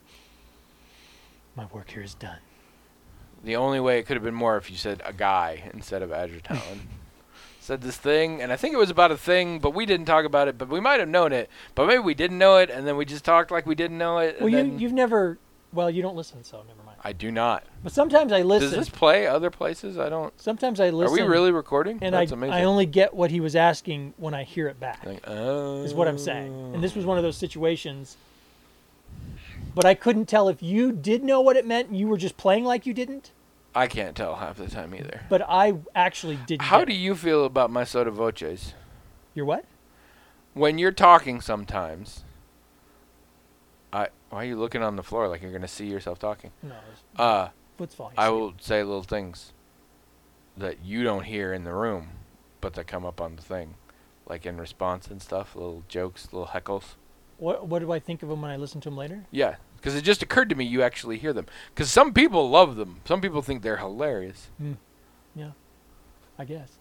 My work here is done. The only way it could have been more if you said a guy instead of Azure Talon. Said this thing, and I think it was about a thing, but we didn't talk about it, but we might have known it, but maybe we didn't know it, and then we just talked like we didn't know it. Well, and you, then you've never, well, you don't listen, so never mind. I do not. But sometimes I listen. Does this play other places? I don't. Sometimes I listen. Are we really recording? And That's I, amazing. I only get what he was asking when I hear it back, Like, oh. is what I'm saying. And this was one of those situations. But I couldn't tell if you did know what it meant and you were just playing like you didn't. I can't tell half the time either. But I actually didn't. How get do it. you feel about my soda voces? You're what? When you're talking sometimes, I why are you looking on the floor like you're gonna see yourself talking? No, it's, Uh, foot's falling I asleep. will say little things that you don't hear in the room, but that come up on the thing, like in response and stuff. Little jokes, little heckles. What What do I think of them when I listen to them later? Yeah, because it just occurred to me you actually hear them. Because some people love them. Some people think they're hilarious. Hmm. Yeah, I guess.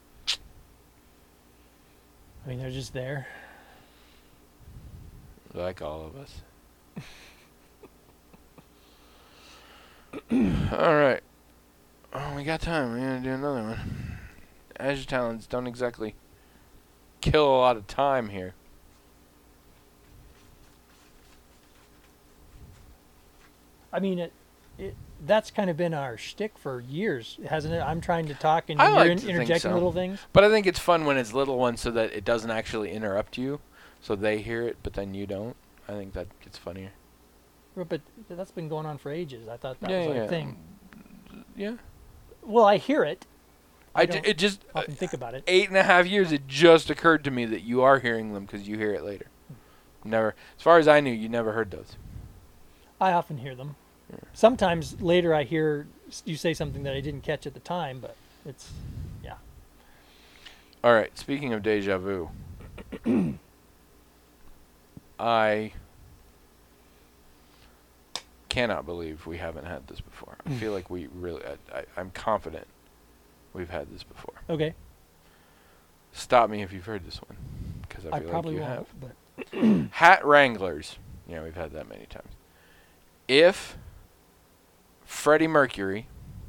I mean, they're just there. Like all of us. All right. Oh, we got time. We're going to do another one. Azure Talons don't exactly kill a lot of time here. I mean, it, it that's kind of been our shtick for years, hasn't it? I'm trying to talk and I you're like in, to think interjecting so. little things. But I think it's fun when it's little ones so that it doesn't actually interrupt you. So they hear it, but then you don't. I think that gets funnier. But that's been going on for ages. I thought that yeah, was like yeah. a thing. Yeah. Well, I hear it. I I d- don't it just uh, often think about it. eight and a half years. It just occurred to me that you are hearing them because you hear it later. Never, as far as I knew, you never heard those. I often hear them. Sometimes later I hear s- you say something that I didn't catch at the time, but it's, yeah. All right. Speaking of deja vu, I cannot believe we haven't had this before. I feel like we really. I, I, I'm confident we've had this before. Okay. Stop me if you've heard this one, because I I feel probably like you won't, have. but Hat Wranglers. Yeah, we've had that many times. If Freddie Mercury,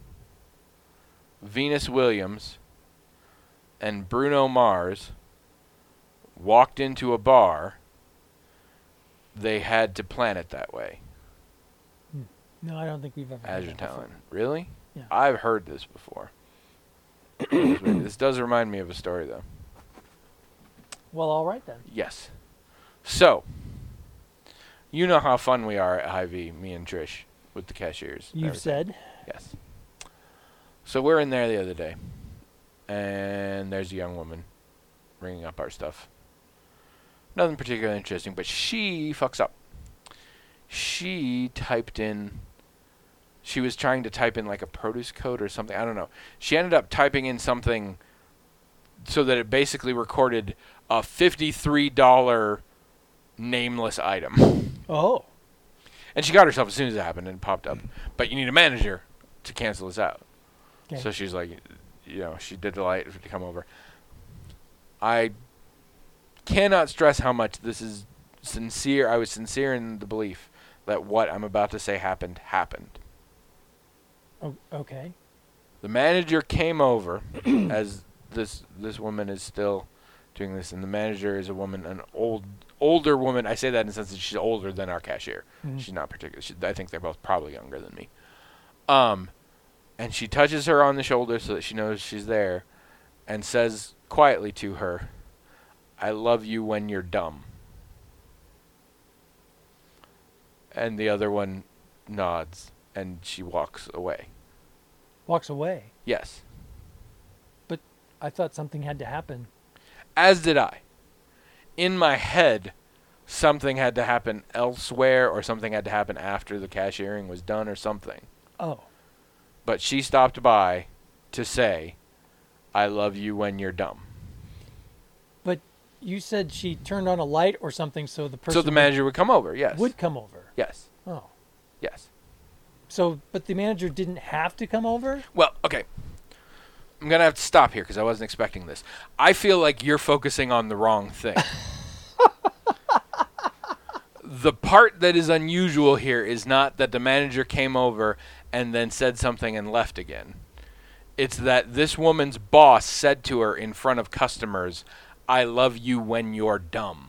Venus Williams, and Bruno Mars walked into a bar, they had to plan it that way. no, I don't think we've ever had Azure that before. Talon. Really? Yeah. I've heard this before. This does remind me of a story, though. Well, all right then. Yes. So, you know how fun we are at Hy-Vee, me and Trish, with the cashiers. and You've everything. said. Yes. So we're in there the other day, and there's a young woman ringing up our stuff. Nothing particularly interesting, but she fucks up. She typed in... She was trying to type in like a produce code or something. I don't know. She ended up typing in something so that it basically recorded a fifty-three dollars nameless item. Oh. And she got herself as soon as it happened and it popped up. But you need a manager to cancel this out. Okay. So she's like, you know, she did the light to come over. I cannot stress how much this is sincere. I was sincere in the belief that what I'm about to say happened, happened. O- okay. The manager came over as this this woman is still doing this, and the manager is a woman, an old older woman. I say that in the sense that she's older than our cashier. Mhm. She's not particularly. She, I think they're both probably younger than me. Um, and she touches her on the shoulder so that she knows she's there, and says quietly to her, "I love you when you're dumb." And the other one nods, and she walks away. Walks away. Yes. I thought something had to happen. As did I. In my head, something had to happen elsewhere, or something had to happen after the cashiering was done, or something. Oh. But she stopped by to say, "I love you when you're dumb." But you said she turned on a light or something so the person So the manager would come over, yes. would come over. Yes. Oh. Yes. So, but the manager didn't have to come over? Well, okay. I'm going to have to stop here because I wasn't expecting this. I feel like you're focusing on the wrong thing. The part that is unusual here is not that the manager came over and then said something and left again. It's that this woman's boss said to her in front of customers, "I love you when you're dumb."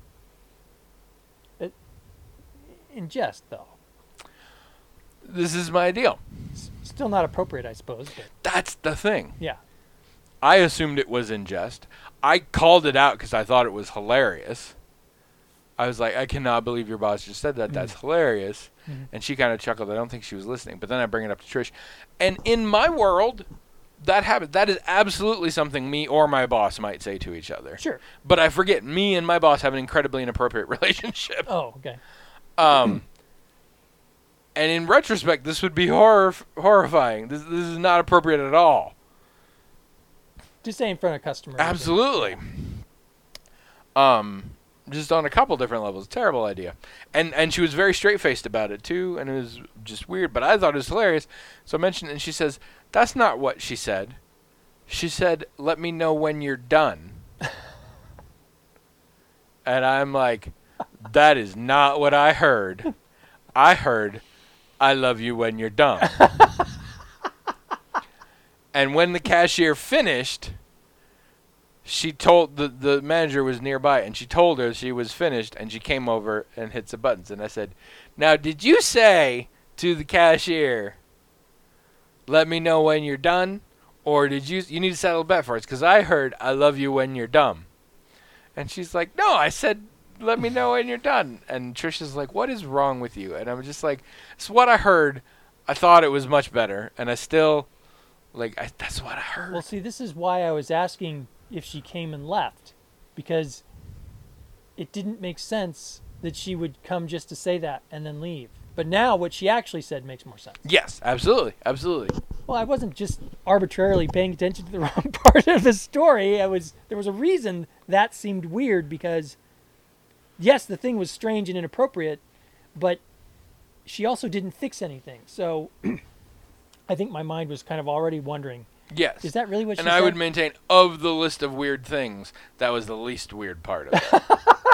In jest, though. This is my deal. S- still not appropriate, I suppose. But That's the thing. yeah. I assumed it was in jest. I called it out because I thought it was hilarious. I was like, "I cannot believe your boss just said that. That's hilarious." Mhm. And she kind of chuckled. I don't think she was listening. But then I bring it up to Trish. And in my world, that happens. That is absolutely something me or my boss might say to each other. Sure. But I forget, me and my boss have an incredibly inappropriate relationship. Oh, okay. Um, and in retrospect, this would be horror horrifying. This this is not appropriate at all. Just say in front of customers. Absolutely. Um, just on a couple different levels. Terrible idea. And and she was very straight-faced about it, too, and it was just weird, but I thought it was hilarious. So I mentioned it, and she says, that's not what she said. She said, let me know when you're done. And I'm like, that is not what I heard. I heard, I love you when you're done. And when the cashier finished, she told, the, the manager was nearby, and she told her she was finished, and she came over and hit some buttons. And I said, now, did you say to the cashier, let me know when you're done? Or did you, you need to settle a bet for us? Because I heard, I love you when you're dumb. And she's like, no, I said, let me know when you're done. And Trisha's like, what is wrong with you? And I'm just like, it's what I heard. I thought it was much better. And I still, like, I, that's what I heard. Well, see, this is why I was asking if she came and left. Because it didn't make sense that she would come just to say that and then leave. But now what she actually said makes more sense. Yes, absolutely. Absolutely. Well, I wasn't just arbitrarily paying attention to the wrong part of the story. I was there was a reason that seemed weird because, yes, the thing was strange and inappropriate, but she also didn't fix anything. So I think my mind was kind of already wondering, Yes. is that really what she and said? I would maintain, of the list of weird things, that was the least weird part of it.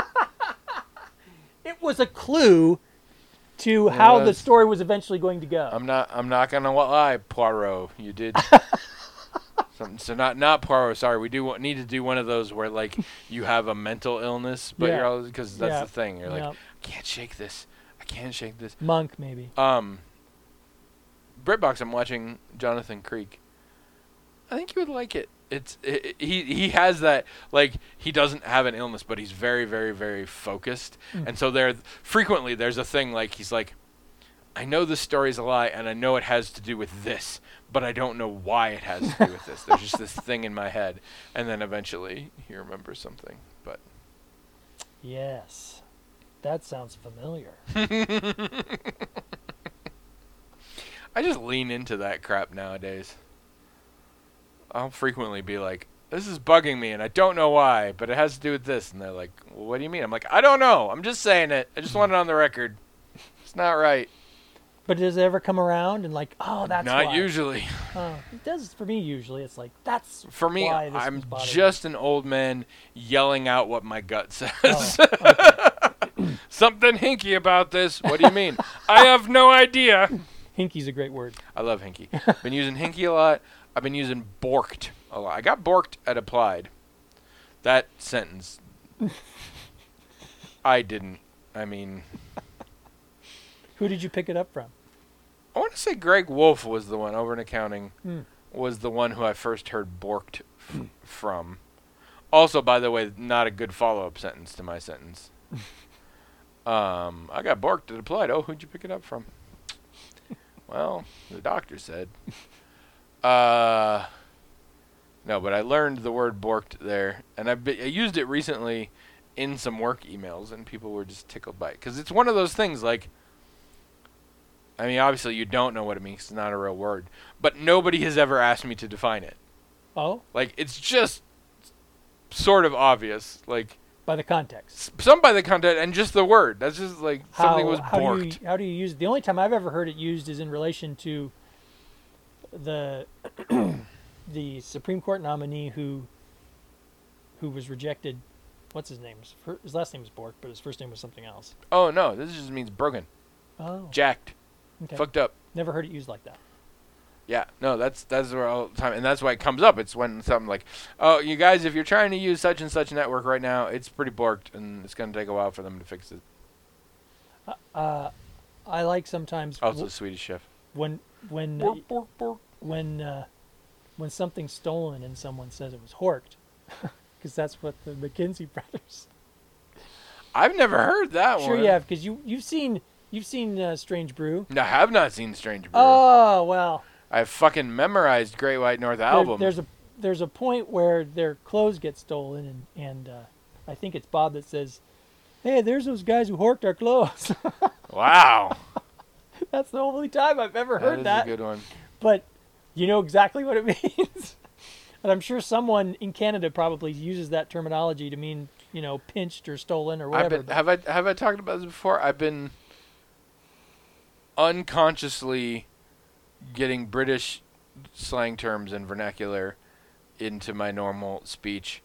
It was a clue to how the was. story was eventually going to go. I'm not. I'm not gonna lie, Poirot. You did. Something, so not not Poirot. Sorry, we do wa- need to do one of those where like you have a mental illness, but Yeah. you're all because that's Yeah. the thing. You're like, Yeah. I can't shake this. I can't shake this. Monk, maybe. Um. BritBox. I'm watching Jonathan Creek. I think you would like it. It's it, he he has that, like, he doesn't have an illness, but he's very very very focused, Mm. and so there frequently there's a thing like he's like, I know this story's a lie, and I know it has to do with this, but I don't know why it has to do with this. There's just this thing in my head, and then eventually he remembers something. But Yes. That sounds familiar. I just lean into that crap nowadays. I'll frequently be like, this is bugging me, and I don't know why, but it has to do with this. And they're like, well, what do you mean? I'm like, I don't know. I'm just saying it. I just want it on the record. It's not right. But does it ever come around and like, oh, that's not why? usually. Oh, it does for me usually. It's like, that's For me, why this I'm was bothering just an old man yelling out what my gut says. me. Oh, okay. Something hinky about this. What do you mean? I have no idea. Hinky's a great word. I love hinky. Been using hinky a lot. I've been using borked a lot. I got borked at Applied. That sentence. I didn't. I mean, Who did you pick it up from? I want to say Greg Wolf was the one over in accounting. Hmm. Was the one who I first heard borked f- from. Also, by the way, not a good follow-up sentence to my sentence. um, I got borked at Applied. Oh, who'd you pick it up from? Well, the doctor said. Uh, no, but I learned the word borked there, and I, be- I used it recently in some work emails, and people were just tickled by it. Because it's one of those things, like, I mean, obviously you don't know what it means. It's not a real word. But nobody has ever asked me to define it. Oh, Like, it's just sort of obvious. Like, by the context. s- some by the content and just the word. That's just, like, something How, was how do borked. you how do you use it? The only time I've ever heard it used is in relation to the the Supreme Court nominee who who was rejected. What's his name? His, fir- his last name was Bork, but his first name was something else. Oh, no. This just means broken. Oh, Jacked. okay. Fucked up. Never heard it used like that. Yeah, no, that's that's where all the time, and that's why it comes up. It's when something like, oh, you guys, if you're trying to use such and such network right now, it's pretty borked, and it's going to take a while for them to fix it. Uh, I like sometimes Also, w- Swedish Chef. when when uh, Bork, bork, bork. when uh, when something's stolen and someone says it was horked, because that's what the McKinsey brothers. I've never heard that Sure, one. you have, because you you've seen you've seen uh, Strange Brew. No, I have not seen Strange Brew. Oh well, I've fucking memorized Great White North there- album. there's a there's a point where their clothes get stolen, and and uh, I think it's Bob that says, Hey, there's those guys who horked our clothes. Wow. That's the only time I've ever That heard is that. a good one. But you know exactly what it means. And I'm sure someone in Canada probably uses that terminology to mean, you know, pinched or stolen or I've whatever. been, but- have I have I talked about this before? I've been unconsciously getting British slang terms and vernacular into my normal speech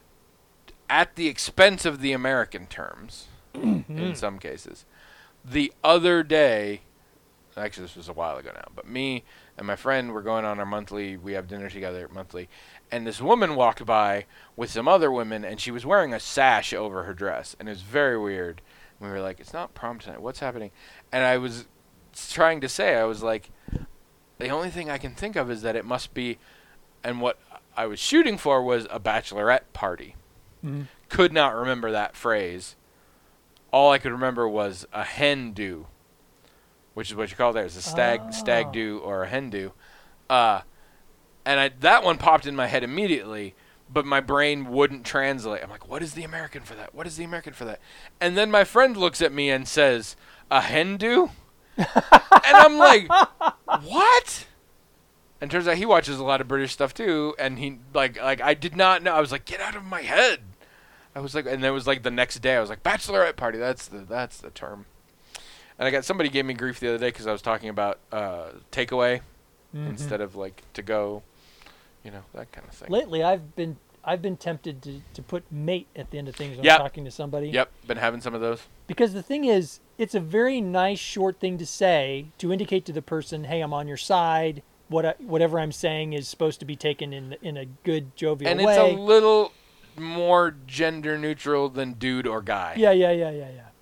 at the expense of the American terms in some cases. The other day, actually this was a while ago now, but me and my friend were going on our monthly, we have dinner together monthly, and this woman walked by with some other women, and she was wearing a sash over her dress, and it was very weird. We were like, it's not prom tonight, what's happening? And I was trying to say, I was like, the only thing I can think of is that it must be, and what I was shooting for was a bachelorette party. Mhm. Could not remember that phrase. All I could remember was a hen do, which is what you call there. It's a stag Oh. stag do or a hen do. Uh, and I, that one popped in my head immediately, but my brain wouldn't translate. I'm like, what is the American for that? What is the American for that? And then my friend looks at me and says, a hen do? And I'm like, what? And turns out he watches a lot of British stuff too, and he like like I did not know. I was like, get out of my head. I was like, and then it was like the next day. I was like, bachelorette party. That's the that's the term. And I got somebody gave me grief the other day because I was talking about uh, takeaway Mhm. instead of like to go, you know, that kind of thing. Lately, I've been I've been tempted to, to put mate at the end of things when Yep. I'm talking to somebody. Yep, been having some of those. Because the thing is, it's a very nice short thing to say to indicate to the person, "Hey, I'm on your side. What I, whatever I'm saying is supposed to be taken in in a good jovial And way." it's a little more gender neutral than dude or guy. yeah, yeah, yeah, yeah, yeah.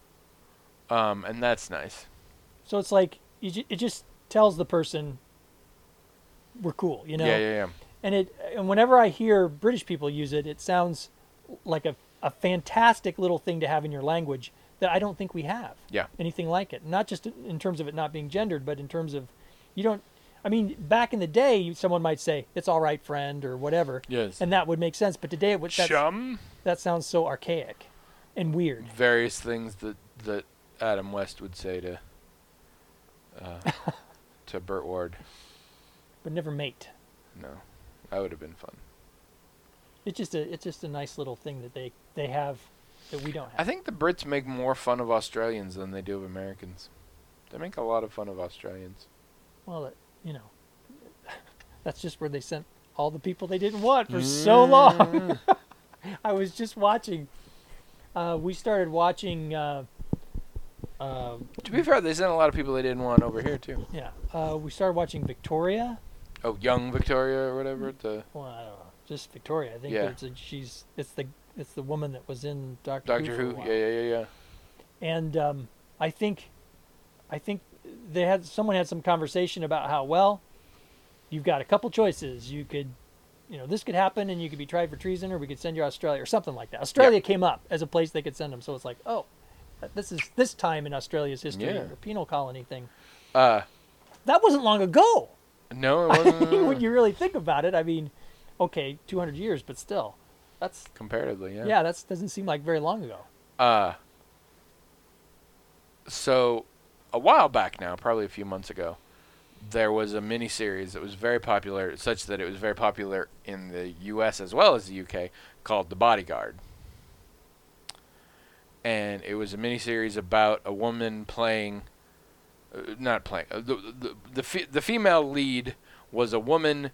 Um, and that's nice. So it's like you ju- it just tells the person we're cool, you know. Yeah, yeah, yeah. And it and whenever I hear British people use it, it sounds like a a fantastic little thing to have in your language that I don't think we have. Yeah. Anything like it. Not just in terms of it not being gendered, but in terms of you don't. I mean, back in the day, you- someone might say "It's all right, friend" or whatever, Yes. and that would make sense. But today, it would that's, Chum. that sounds so archaic and weird. Various things that that Adam West would say to uh, to Burt Ward. But never mate. No, that would have been fun. It's just a it's just a nice little thing that they they have that we don't have. I think the Brits make more fun of Australians than they do of Americans. They make a lot of fun of Australians. Well, it, you know, that's just where they sent all the people they didn't want for so long. I was just watching. Uh, we started watching. Uh, uh, To be fair, they sent a lot of people they didn't want over here too. yeah, uh, we started watching Victoria. Oh, young Victoria or whatever. The Well, I don't know, just Victoria. I think Yeah. it's a, she's it's the it's the woman that was in Doctor, Doctor Who. for a Who. while. Yeah, yeah, yeah, yeah. And um, I think, I think they had someone had some conversation about how well, you've got a couple choices. You could, you know, this could happen, and you could be tried for treason, or we could send you to Australia, or something like that. Australia Yeah. came up as a place they could send them, so it's like, oh, this is this time in Australia's history, Yeah. the penal colony thing. Uh, That wasn't long ago. no, it I wasn't. mean, when you really think about it, I mean, okay, two hundred years, but still, that's comparatively, yeah. yeah, that doesn't seem like very long ago. Uh, so, a while back now, probably a few months ago, there was a mini series that was very popular, such that it was very popular in the U S as well as the U K, called The Bodyguard. And it was a mini series about a woman playing, uh, not playing, uh, the the the, fe- the female lead was a woman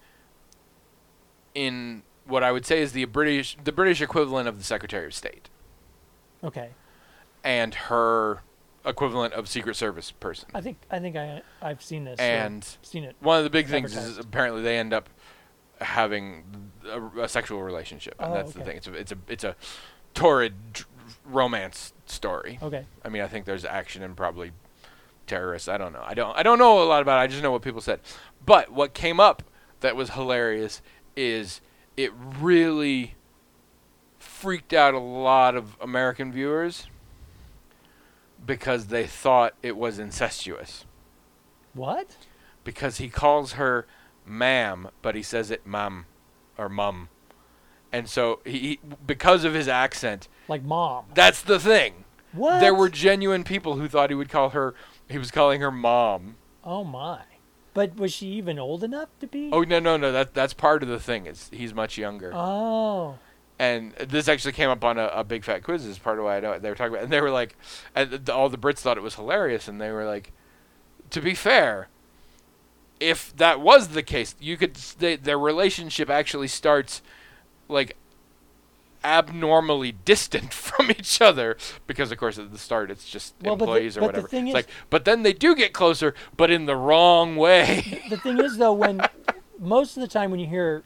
in what I would say is the British the British equivalent of the Secretary of State. Okay, And her equivalent of Secret Service person. I think I think I I've seen this. or And seen it. one of the big things is advertised. apparently they end up having a, a sexual relationship, and Oh, that's the okay. thing. It's a it's a it's a torrid dr- romance story. Okay. I mean, I think there's action and probably terrorists. I don't know. I don't I don't know a lot about it. I just know what people said. But what came up that was hilarious is it really freaked out a lot of American viewers because they thought it was incestuous. What? Because he calls her ma'am, but he says it mum or mum. And so he, he because of his accent, Like mom? that's the thing. What? There were genuine people who thought he would call her. He was calling her mom. Oh my! But was she even old enough to be? Oh no no no! That that's part of the thing. It's he's much younger. Oh. And this actually came up on a, a Big Fat Quiz. Is part of why I know they were talking about. And they were like, and the, all the Brits thought it was hilarious. And they were like, to be fair, if that was the case, you could they, their relationship actually starts like abnormally distant from each other because, of course, at the start it's just well, employees but the, or but whatever. The thing it's is, like, but then they do get closer, but in the wrong way. The thing is, though, when most of the time when you hear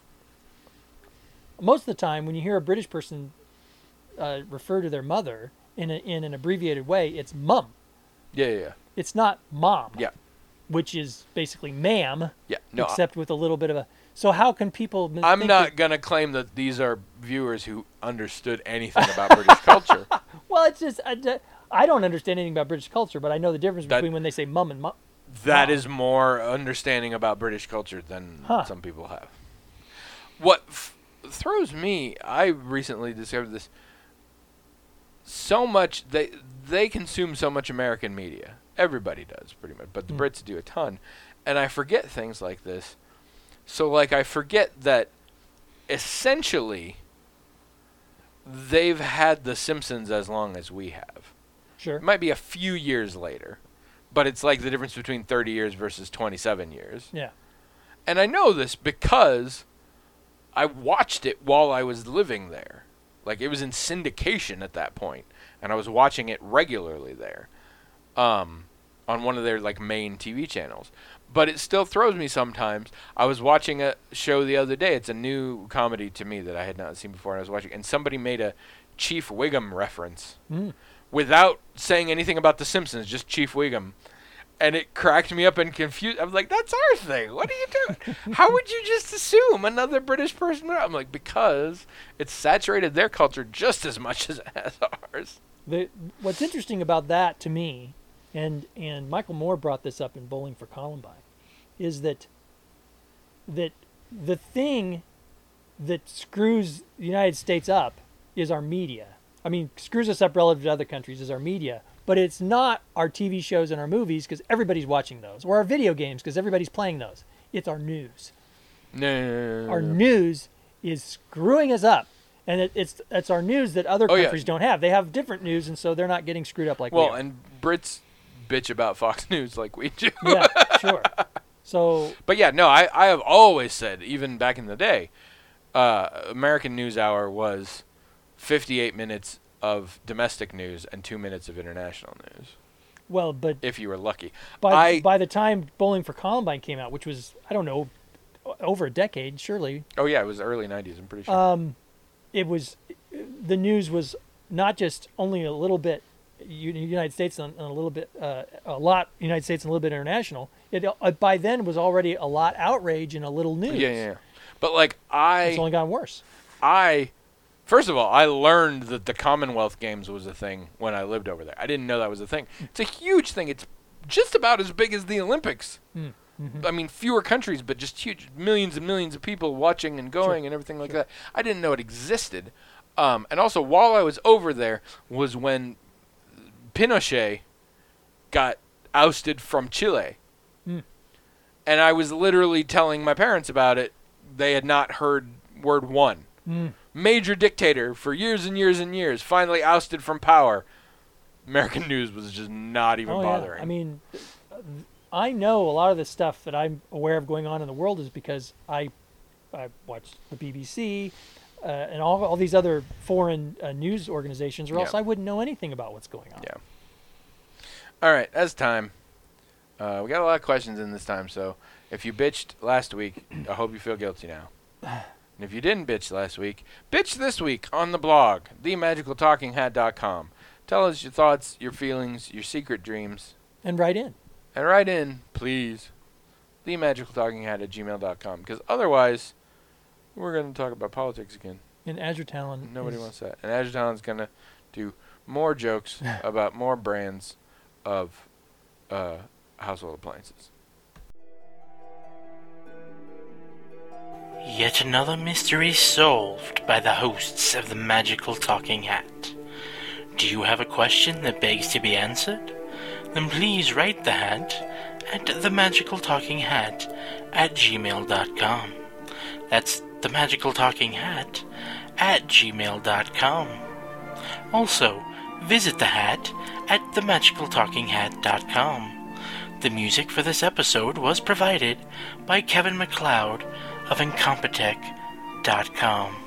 most of the time when you hear a British person uh, refer to their mother in a, in an abbreviated way, it's mum. Yeah, yeah, yeah. It's not mom. Yeah. Which is basically ma'am. Yeah. No. Except with a little bit of a. So how can people? m- I'm think not that- gonna claim that these are viewers who understood anything about British culture. Well, it's just I, d- I don't understand anything about British culture, but I know the difference That- between when they say mum and mum. That Wow. is more understanding about British culture than Huh. some people have. What f- throws me, I recently discovered this. So much they they consume so much American media. Everybody does pretty much, but the Mm. Brits do a ton, and I forget things like this. So like I forget that essentially they've had The Simpsons as long as we have. Sure. It might be a few years later, but it's like the difference between thirty years versus twenty-seven years. Yeah. And I know this because I watched it while I was living there. Like, it was in syndication at that point, and I was watching it regularly there um, on one of their, like, main T V channels. But it still throws me sometimes. I was watching a show the other day. It's a new comedy to me that I had not seen before, and I was watching, and somebody made a Chief Wiggum reference Mm. without saying anything about The Simpsons, just Chief Wiggum. And it cracked me up and confused. I'm like, that's our thing. What are you doing? How would you just assume another British person? I'm like, because it's saturated their culture just as much as it has ours. The, what's interesting about that to me, and and Michael Moore brought this up in Bowling for Columbine, is that that the thing that screws the United States up is our media. I mean, screws us up relative to other countries is our media, but it's not our T V shows and our movies because everybody's watching those, or our video games because everybody's playing those. It's our news. No. Our news is screwing us up. And it, it's it's our news that other Oh, yeah. countries don't have. They have different news, and so they're not getting screwed up like we Well, are. and Brits bitch about Fox News like we do. Yeah, sure. So But yeah, no, I, I have always said, even back in the day, uh, American NewsHour was fifty-eight minutes of domestic news and two minutes of international news, well, but if you were lucky. by I by the time Bowling for Columbine came out, which was I don't know, o- over a decade, surely, Oh yeah, it was early nineties, I'm pretty sure. um, it was the news was not just only a little bit U- United States and and a little bit uh, a lot United States and a little bit international. It uh, by then was already a lot outrage and a little news. Yeah, yeah, yeah. But like I It's only gotten worse. I first of all, I learned that the Commonwealth Games was a thing when I lived over there. I didn't know that was a thing. It's a huge thing. It's just about as big as the Olympics. Mm. I mean, fewer countries, but just huge, millions and millions of people watching and going Sure. and everything like Sure. that. I didn't know it existed. Um, and also, while I was over there, was when Pinochet got ousted from Chile. Mm. And I was literally telling my parents about it. They had not heard word one. Mm. Major dictator for years and years and years, finally ousted from power. American news was just not even Oh, bothering. yeah. I mean, uh, I know a lot of the stuff that I'm aware of going on in the world is because I, I watch the B B C uh, and all, all these other foreign uh, news organizations, or else Yeah. I wouldn't know anything about what's going on. Yeah. All right, that's time. Uh, we got a lot of questions in this time, so if you bitched last week, I hope you feel guilty now. And if you didn't bitch last week, bitch this week on the blog, the magical talking hat dot com. Tell us your thoughts, your feelings, your secret dreams, And write in. and write in, please, the magical talking hat at gmail dot com, because otherwise, we're going to talk about politics again. And Azure Talon. Nobody is- wants that. And Azure Talon's going to do more jokes about more brands of uh, household appliances. Yet another mystery solved by the hosts of the Magical Talking Hat. Do you have a question that begs to be answered? Then please write the hat at themagicaltalkinghat at gmail dot com. That's themagicaltalkinghat at gmail dot com. Also, visit the hat at themagicaltalkinghat dot com. The music for this episode was provided by Kevin MacLeod of incompetech dot com.